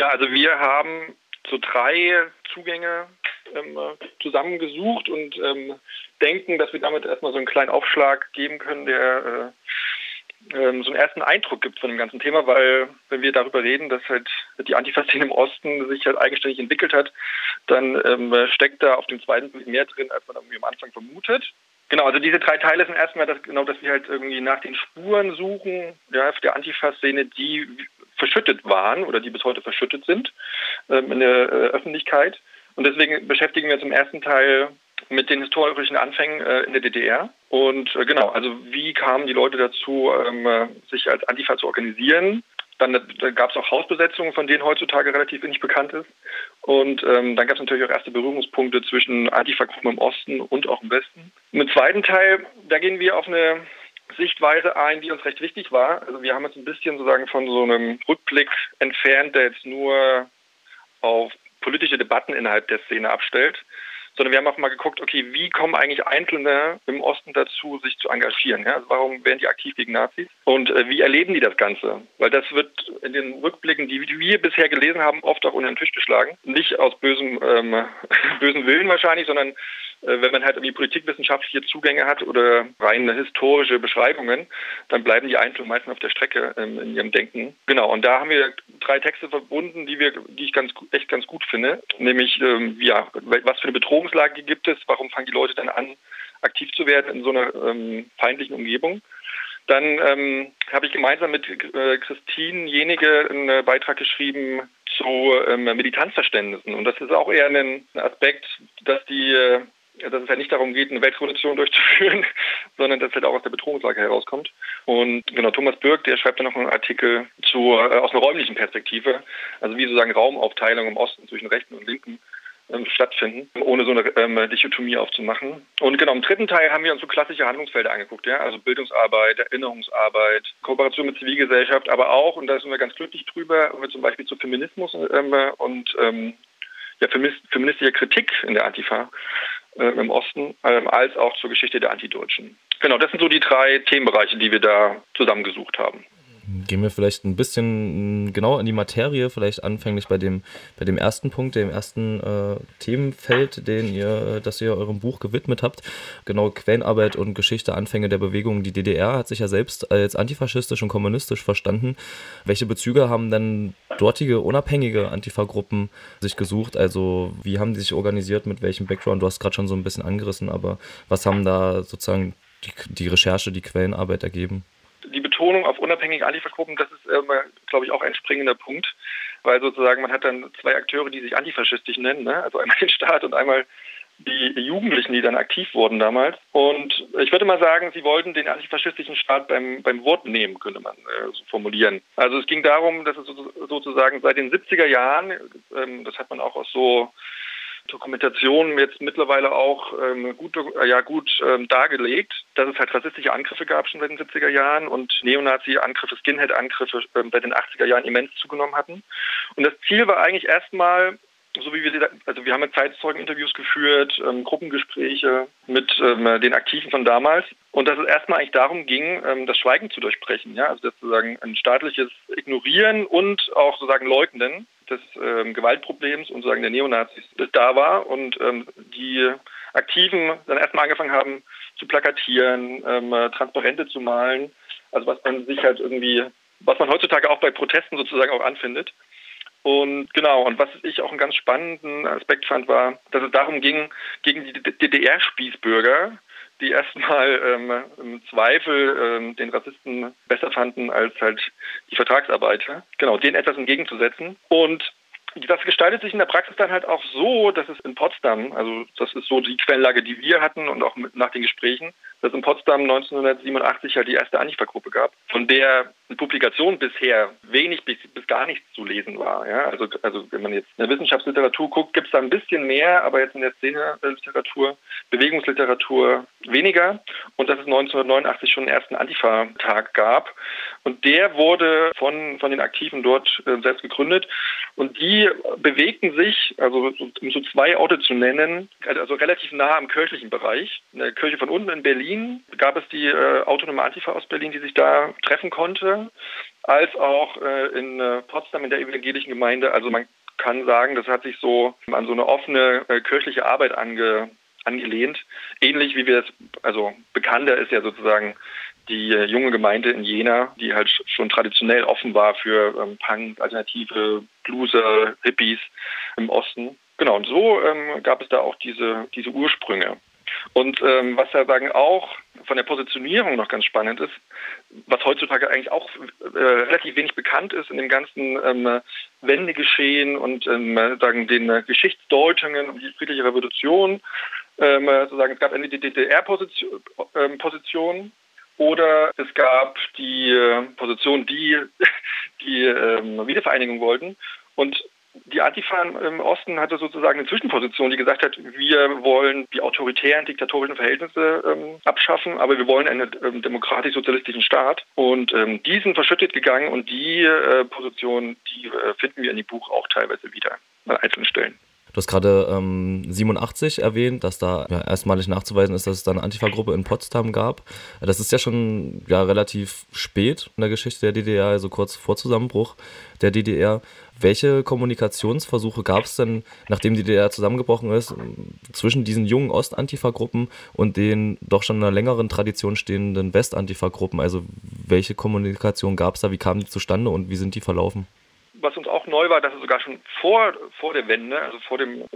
Ja, also wir haben so 3 Zugänge zusammengesucht und denken, dass wir damit erstmal so einen kleinen Aufschlag geben können, der so einen ersten Eindruck gibt von dem ganzen Thema, weil wenn wir darüber reden, dass halt die Antifa-Szene im Osten sich halt eigenständig entwickelt hat, dann steckt da auf dem zweiten Blick mehr drin, als man irgendwie am Anfang vermutet. Genau, also diese 3 Teile sind erstmal, dass wir halt irgendwie nach den Spuren suchen, ja, der Antifa-Szene, die verschüttet waren oder die bis heute verschüttet sind in der Öffentlichkeit. Und deswegen beschäftigen wir uns im ersten Teil mit den historischen Anfängen in der DDR. Und genau, also wie kamen die Leute dazu, sich als Antifa zu organisieren? Dann gab es auch Hausbesetzungen, von denen heutzutage relativ wenig bekannt ist. Und dann gab es natürlich auch erste Berührungspunkte zwischen Antifa-Gruppen im Osten und auch im Westen. Im zweiten Teil, da gehen wir auf eine Sichtweise ein, die uns recht wichtig war. Also wir haben uns ein bisschen sozusagen von so einem Rückblick entfernt, der jetzt nur auf politische Debatten innerhalb der Szene abstellt, sondern wir haben auch mal geguckt, okay, wie kommen eigentlich Einzelne im Osten dazu, sich zu engagieren? Ja? Also warum werden die aktiv gegen Nazis? Und wie erleben die das Ganze? Weil das wird in den Rückblicken, die wir bisher gelesen haben, oft auch unter den Tisch geschlagen. Nicht aus bösem Willen wahrscheinlich, sondern wenn man halt irgendwie politikwissenschaftliche Zugänge hat oder rein historische Beschreibungen, dann bleiben die Einzelnen meistens auf der Strecke in ihrem Denken. Genau, und da haben wir 3 Texte verbunden, die ich echt ganz gut finde. Nämlich, was für eine Bedrohungslage gibt es, warum fangen die Leute dann an, aktiv zu werden in so einer feindlichen Umgebung. Dann habe ich gemeinsam mit Christine Jenige einen Beitrag geschrieben zu Militanzverständnissen. Und das ist auch eher ein Aspekt, dass es ja nicht darum geht, eine Weltrevolution durchzuführen, sondern dass es halt auch aus der Bedrohungslage herauskommt. Und genau, Thomas Birk, der schreibt dann noch einen Artikel aus einer räumlichen Perspektive, also wie sozusagen Raumaufteilung im Osten zwischen Rechten und Linken stattfinden, ohne so eine Dichotomie aufzumachen. Und genau, im dritten Teil haben wir uns so klassische Handlungsfelder angeguckt, ja, also Bildungsarbeit, Erinnerungsarbeit, Kooperation mit Zivilgesellschaft, aber auch, und da sind wir ganz glücklich drüber, zum Beispiel zu Feminismus und feministischer Kritik in der Antifa im Osten, als auch zur Geschichte der Antideutschen. Genau, das sind so die 3 Themenbereiche, die wir da zusammengesucht haben. Gehen wir vielleicht ein bisschen genau in die Materie, vielleicht anfänglich bei dem ersten Punkt, dem ersten Themenfeld, das ihr eurem Buch gewidmet habt. Genau, Quellenarbeit und Geschichte, Anfänge der Bewegung. Die DDR hat sich ja selbst als antifaschistisch und kommunistisch verstanden. Welche Bezüge haben denn dortige unabhängige Antifa-Gruppen sich gesucht? Also wie haben die sich organisiert, mit welchem Background? Du hast gerade schon so ein bisschen angerissen, aber was haben da sozusagen die Recherche, die Quellenarbeit ergeben? Die Betonung auf unabhängige Antifa-Gruppen, das ist, glaube ich, auch ein springender Punkt, weil sozusagen man hat dann 2 Akteure, die sich antifaschistisch nennen, ne? Also einmal den Staat und einmal die Jugendlichen, die dann aktiv wurden damals. Und ich würde mal sagen, sie wollten den antifaschistischen Staat beim Wort nehmen, könnte man so formulieren. Also es ging darum, dass es sozusagen seit den 70er Jahren, das hat man auch aus so Dokumentation jetzt mittlerweile auch gut dargelegt, dass es halt rassistische Angriffe gab schon seit den 70er Jahren und Neonazi-Angriffe, Skinhead-Angriffe seit den 80er Jahren immens zugenommen hatten. Und das Ziel war eigentlich erstmal, so wie wir haben mit Zeitzeugeninterviews geführt, Gruppengespräche mit den Aktiven von damals. Und dass es erstmal eigentlich darum ging, das Schweigen zu durchbrechen, ja, also sozusagen ein staatliches Ignorieren und auch sozusagen Leugnen des Gewaltproblems und sozusagen der Neonazis, das da war und die Aktiven dann erstmal angefangen haben zu plakatieren, Transparente zu malen, also was man heutzutage auch bei Protesten sozusagen auch anfindet. Und genau, und was ich auch einen ganz spannenden Aspekt fand, war, dass es darum ging, gegen die DDR-Spießbürger, die erstmal im Zweifel den Rassisten besser fanden als halt die Vertragsarbeiter, genau, denen etwas entgegenzusetzen. Und das gestaltet sich in der Praxis dann halt auch so, dass es in Potsdam, also das ist so die Quellenlage, die wir hatten und auch nach den Gesprächen, dass in Potsdam 1987 halt die erste Antifa-Gruppe gab, von der in Publikationen bisher wenig bis gar nichts zu lesen war. Ja? Also wenn man jetzt in der Wissenschaftsliteratur guckt, gibt es da ein bisschen mehr, aber jetzt in der Szene-Literatur, Bewegungsliteratur weniger. Und dass es 1989 schon einen ersten Antifa-Tag gab. Und der wurde von den Aktiven dort selbst gegründet. Und die bewegten sich, also um so 2 Orte zu nennen, also relativ nah am kirchlichen Bereich. In der Kirche von unten in Berlin Berlin gab es die Autonome Antifa Ostberlin, die sich da treffen konnte, als auch in Potsdam in der evangelischen Gemeinde. Also man kann sagen, das hat sich so an so eine offene kirchliche Arbeit angelehnt. Ähnlich wie wir es, also bekannter ist ja sozusagen die junge Gemeinde in Jena, die halt schon traditionell offen war für Punk, Alternative, Blueser, Hippies im Osten. Genau, und so gab es da auch diese Ursprünge. Und was ja sagen auch von der Positionierung noch ganz spannend ist, was heutzutage eigentlich auch relativ wenig bekannt ist in dem ganzen Wendegeschehen und sagen den Geschichtsdeutungen um die friedliche Revolution. Sozusagen, es gab entweder die DDR-Position oder es gab die Position, die Wiedervereinigung wollten. Und die Antifa im Osten hatte sozusagen eine Zwischenposition, die gesagt hat, wir wollen die autoritären, diktatorischen Verhältnisse abschaffen, aber wir wollen einen demokratisch-sozialistischen Staat. Und die sind verschüttet gegangen und die Position, die finden wir in dem Buch auch teilweise wieder an einzelnen Stellen. Du hast gerade 87 erwähnt, dass da erstmalig nachzuweisen ist, dass es da eine Antifa-Gruppe in Potsdam gab. Das ist ja schon relativ spät in der Geschichte der DDR, also kurz vor Zusammenbruch der DDR. Welche Kommunikationsversuche gab es denn, nachdem die DDR zusammengebrochen ist, zwischen diesen jungen Ost-Antifa-Gruppen und den doch schon in einer längeren Tradition stehenden West-Antifa-Gruppen? Also welche Kommunikation gab es da, wie kamen die zustande und wie sind die verlaufen? Was uns auch neu war, dass es sogar schon vor der Wende, also vor dem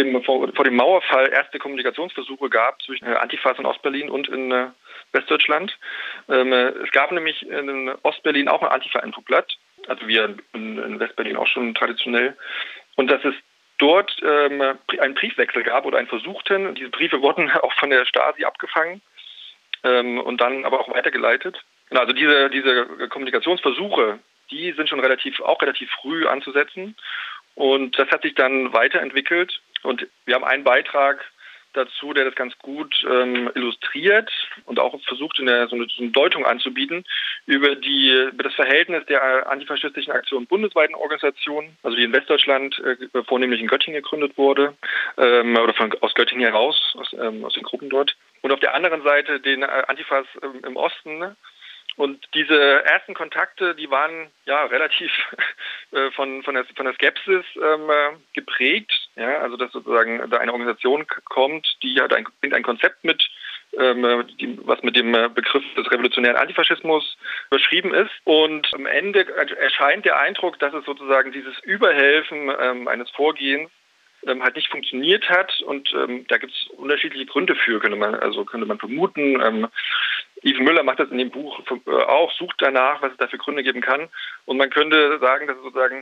Mauerfall erste Kommunikationsversuche gaf zwischen Antifas in Ostberlin und in Westdeutschland. Es gab nämlich in Ostberlin auch ein Antifa-Infoblatt, also wir in Westberlin auch schon traditionell. Und dass es dort einen Briefwechsel gab oder einen versuchten. Diese Briefe wurden auch von der Stasi abgefangen und dann aber auch weitergeleitet. Also diese Kommunikationsversuche, die sind schon relativ früh anzusetzen. Und das hat sich dann weiterentwickelt. Und wir haben einen Beitrag dazu, der das ganz gut illustriert und auch versucht, so eine Deutung anzubieten über das Verhältnis der antifaschistischen Aktion bundesweiten Organisationen, also die in Westdeutschland vornehmlich in Göttingen gegründet wurde, oder aus Göttingen heraus, aus den Gruppen dort. Und auf der anderen Seite den Antifas im Osten, ne? Und diese ersten Kontakte, die waren ja relativ von der Skepsis geprägt. Ja, also dass sozusagen da eine Organisation kommt, die hat ein Konzept mit, was mit dem Begriff des revolutionären Antifaschismus beschrieben ist. Und am Ende erscheint der Eindruck, dass es sozusagen dieses Überhelfen eines Vorgehens halt nicht funktioniert hat, und da gibt es unterschiedliche Gründe für, könnte man vermuten. Yves Müller macht das in dem Buch auch, sucht danach, was es da für Gründe geben kann, und man könnte sagen, dass es sozusagen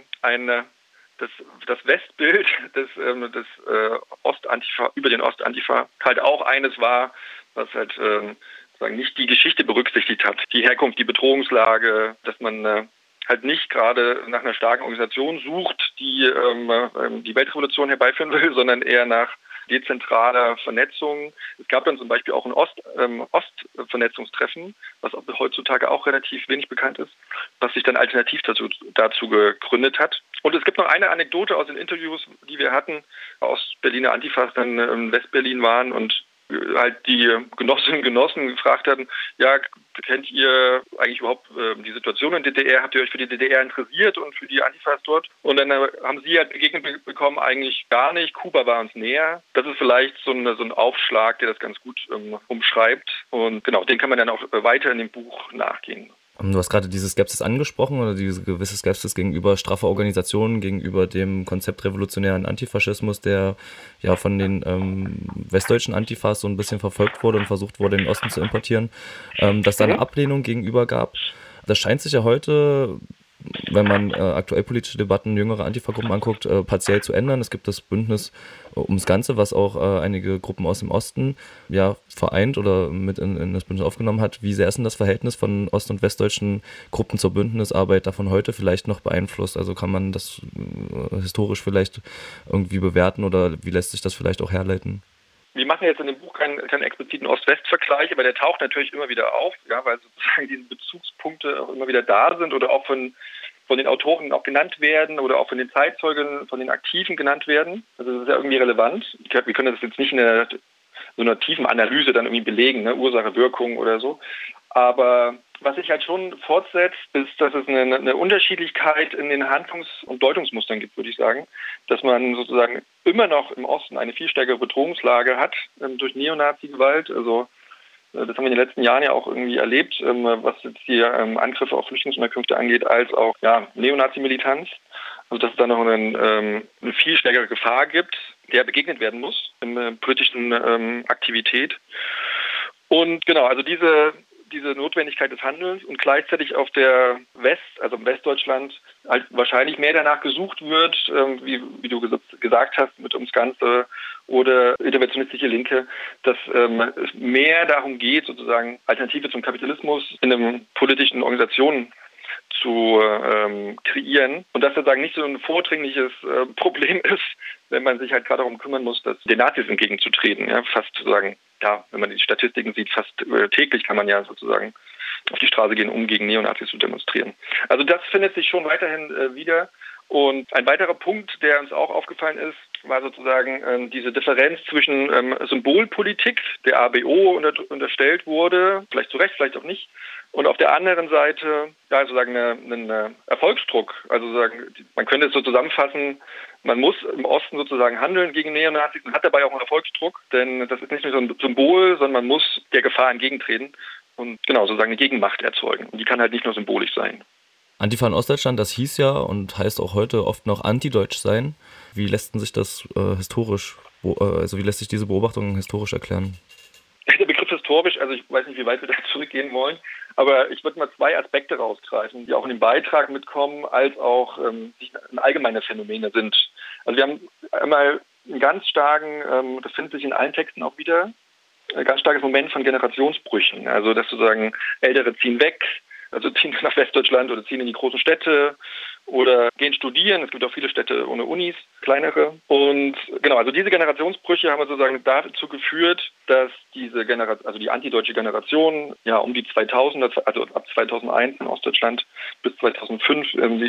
das Westbild des Ostantifa über den Ostantifa halt auch eines war, was halt sozusagen nicht die Geschichte berücksichtigt hat, die Herkunft, die Bedrohungslage, dass man halt nicht gerade nach einer starken Organisation sucht, die die Weltrevolution herbeiführen will, sondern eher nach dezentraler Vernetzung. Es gab dann zum Beispiel auch ein Ostvernetzungstreffen, was heutzutage auch relativ wenig bekannt ist, was sich dann alternativ dazu gegründet hat. Und es gibt noch eine Anekdote aus den Interviews, die wir hatten, aus Berliner Antifas dann in Westberlin waren und halt die Genossinnen und Genossen gefragt hatten, ja, kennt ihr eigentlich überhaupt die Situation in der DDR? Habt ihr euch für die DDR interessiert und für die Antifas dort? Und dann haben sie halt begegnet bekommen, eigentlich gar nicht. Kuba war uns näher. Das ist vielleicht so ein Aufschlag, der das ganz gut umschreibt. Und genau, den kann man dann auch weiter in dem Buch nachgehen. Du hast gerade diese Skepsis angesprochen, oder diese gewisse Skepsis gegenüber straffer Organisationen, gegenüber dem Konzept revolutionären Antifaschismus, der ja von den westdeutschen Antifas so ein bisschen verfolgt wurde und versucht wurde, in den Osten zu importieren, dass da eine Ablehnung gegenüber gab. Das scheint sich ja heute, wenn man aktuell politische Debatten jüngerer Antifa-Gruppen anguckt, partiell zu ändern. Es gibt das Bündnis ums Ganze, was auch einige Gruppen aus dem Osten ja vereint oder mit in das Bündnis aufgenommen hat. Wie sehr ist denn das Verhältnis von ost- und westdeutschen Gruppen zur Bündnisarbeit davon heute vielleicht noch beeinflusst? Also kann man das historisch vielleicht irgendwie bewerten, oder wie lässt sich das vielleicht auch herleiten? Wir machen jetzt in dem Buch keinen expliziten Ost-West-Vergleich, aber der taucht natürlich immer wieder auf, ja, weil sozusagen diese Bezugspunkte auch immer wieder da sind oder auch von den Autoren auch genannt werden oder auch von den Zeitzeugen, von den Aktiven genannt werden. Also das ist ja irgendwie relevant. Wir können das jetzt nicht in der so einer tiefen Analyse dann irgendwie belegen, ne? Ursache, Wirkung oder so. Aber was sich halt schon fortsetzt, ist, dass es eine Unterschiedlichkeit in den Handlungs- und Deutungsmustern gibt, würde ich sagen. Dass man sozusagen immer noch im Osten eine viel stärkere Bedrohungslage hat durch Neonazi-Gewalt. Also das haben wir in den letzten Jahren ja auch irgendwie erlebt, was jetzt die Angriffe auf Flüchtlingsunterkünfte angeht, als auch Neonazi-Militanz. Also dass es da noch eine viel stärkere Gefahr gibt, der begegnet werden muss in der politischen Aktivität. Und genau, also diese Notwendigkeit des Handelns und gleichzeitig auf der also im Westdeutschland halt wahrscheinlich mehr danach gesucht wird, wie du gesagt hast, mit ums Ganze oder interventionistische Linke, dass es mehr darum geht, sozusagen Alternative zum Kapitalismus in einem politischen Organisationen zu kreieren und das sozusagen nicht so ein vordringliches Problem ist, wenn man sich halt gerade darum kümmern muss, den Nazis entgegenzutreten. Ja, fast sozusagen, wenn man die Statistiken sieht, fast täglich kann man ja sozusagen auf die Straße gehen, um gegen Neonazis zu demonstrieren. Also das findet sich schon weiterhin wieder. Und ein weiterer Punkt, der uns auch aufgefallen ist, war sozusagen diese Differenz zwischen Symbolpolitik, der ABO unterstellt wurde, vielleicht zu Recht, vielleicht auch nicht, und auf der anderen Seite sozusagen einen Erfolgsdruck. Also sozusagen, man könnte es so zusammenfassen, man muss im Osten sozusagen handeln gegen Neonazis und hat dabei auch einen Erfolgsdruck, denn das ist nicht nur so ein Symbol, sondern man muss der Gefahr entgegentreten und genau sozusagen eine Gegenmacht erzeugen. Und die kann halt nicht nur symbolisch sein. Antifa in Ostdeutschland, das hieß ja und heißt auch heute oft noch antideutsch sein. Wie lässt sich das wie lässt sich diese Beobachtung historisch erklären? Der Begriff historisch, also ich weiß nicht, wie weit wir da zurückgehen wollen, aber ich würde mal zwei Aspekte rausgreifen, die auch in dem Beitrag mitkommen, als auch allgemeine Phänomene sind. Also wir haben einmal einen ganz starken, das findet sich in allen Texten auch wieder, ein ganz starkes Moment von Generationsbrüchen. Also dass sozusagen Ältere ziehen weg, also ziehen nach Westdeutschland oder ziehen in die großen Städte oder gehen studieren. Es gibt auch viele Städte ohne Unis, kleinere. Und genau, also diese Generationsbrüche haben sozusagen dazu geführt, dass diese also die antideutsche Generation, ja um die 2000er, also ab 2001 in Ostdeutschland bis 2005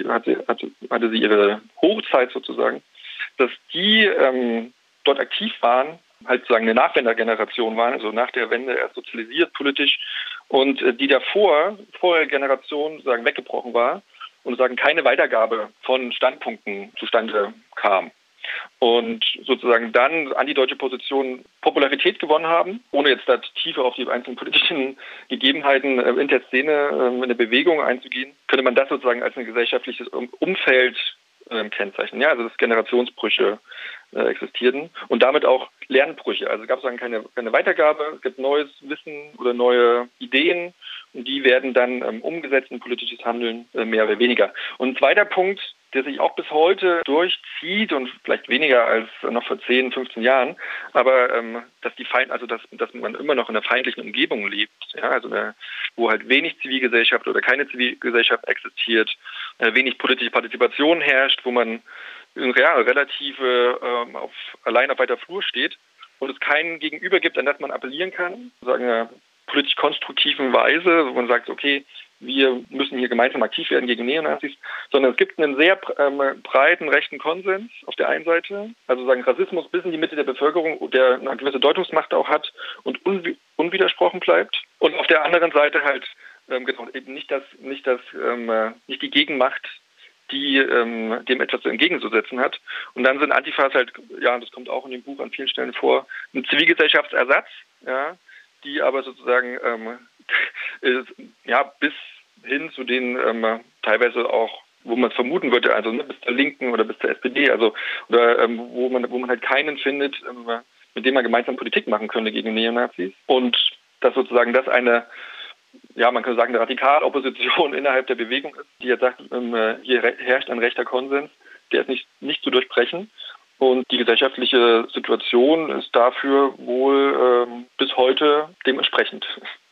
hatte sie ihre Hochzeit sozusagen, dass die dort aktiv waren, halt sozusagen eine Nachwendergeneration waren, also nach der Wende erst sozialisiert politisch und die vorher Generation sozusagen weggebrochen war und sozusagen keine Weitergabe von Standpunkten zustande kam. Und sozusagen dann antideutsche Positionen Popularität gewonnen haben, ohne jetzt da tiefer auf die einzelnen politischen Gegebenheiten in der Szene, in der Bewegung einzugehen, könnte man das sozusagen als ein gesellschaftliches Umfeld kennzeichnen. Ja, also dass Generationsbrüche existierten und damit auch Lernbrüche. Also es gab sozusagen keine Weitergabe, es gibt neues Wissen oder neue Ideen und die werden dann umgesetzt in politisches Handeln mehr oder weniger. Und ein zweiter Punkt, der sich auch bis heute durchzieht und vielleicht weniger als noch vor 10, 15 Jahren, aber dass man immer noch in einer feindlichen Umgebung lebt, ja, also wo halt wenig Zivilgesellschaft oder keine Zivilgesellschaft existiert, wenig politische Partizipation herrscht, wo man relativ allein auf weiter Flur steht und es keinen Gegenüber gibt, an das man appellieren kann, sagen in einer politisch konstruktiven Weise, wo man sagt, okay, wir müssen hier gemeinsam aktiv werden gegen Neonazis, sondern es gibt einen sehr breiten rechten Konsens auf der einen Seite, also sagen Rassismus bis in die Mitte der Bevölkerung, der eine gewisse Deutungsmacht auch hat und unwidersprochen bleibt. Und auf der anderen Seite halt eben nicht die Gegenmacht, die dem etwas entgegenzusetzen hat. Und dann sind Antifas halt, ja, das kommt auch in dem Buch an vielen Stellen vor, ein Zivilgesellschaftsersatz, ja, die aber sozusagen bis hin zu den teilweise auch, wo man es vermuten würde, also bis zur Linken oder bis zur SPD, also wo man halt keinen findet, mit dem man gemeinsam Politik machen könnte gegen Neonazis. Und dass sozusagen das eine, ja, man könnte sagen, eine Radikalopposition innerhalb der Bewegung ist, die jetzt sagt, hier herrscht ein rechter Konsens, der ist nicht zu durchbrechen. Und die gesellschaftliche Situation ist dafür wohl bis heute dementsprechend.